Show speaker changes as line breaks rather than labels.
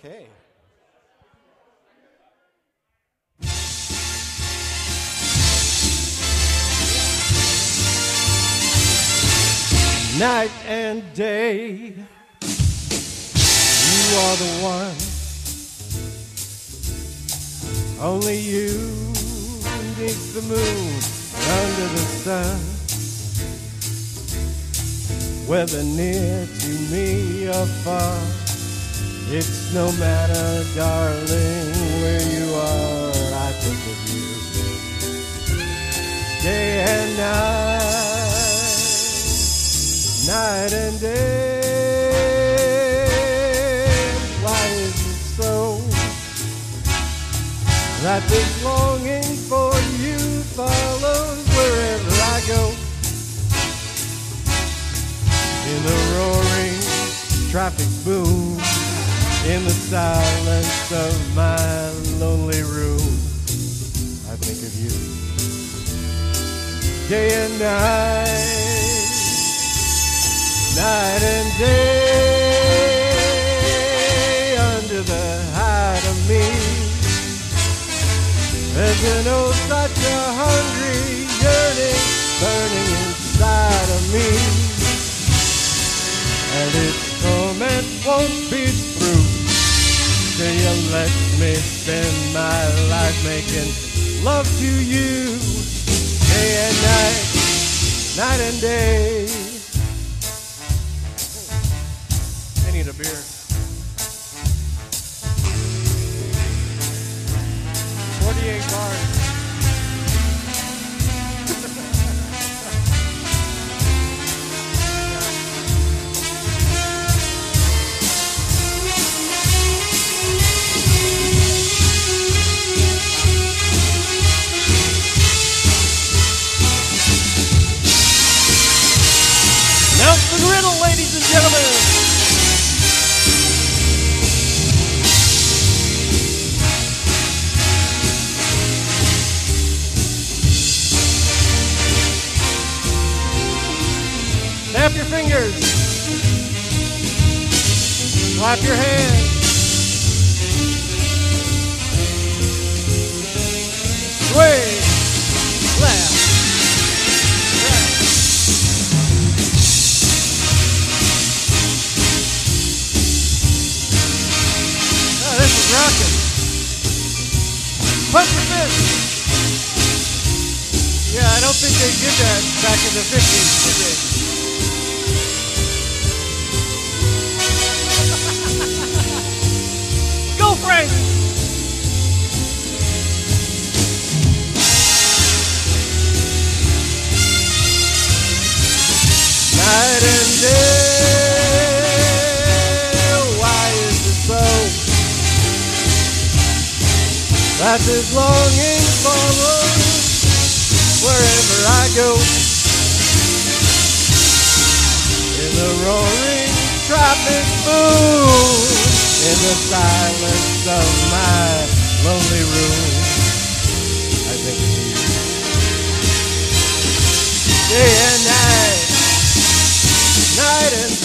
Okay. Night and day, you are the one. Only you beneath the moon, under the sun. Whether near to me or far, it's no matter, darling, where you are. I think of you day and night and day. Why is it so that this longing for you follows wherever I go? In the roaring traffic boom, in the silence of my lonely room, I think of you day and night and day. Under the hide of me, there's an oh such a hungry yearning burning inside of me, and its torment won't be through till you let me spend my life making love to you day and night and day. I need a beer. 48 bars. Announce the riddle, ladies and gentlemen. Snap your fingers. Clap your hands. Sway. Clap. This is rocking. Punch your fist. Yeah, I don't think they did that back in the 50s, did they? Go, Frank! Night and day, why is it so that this longing follows wherever I go? In the roaring traffic boom, in the silence of my lonely room, I think of you day and night and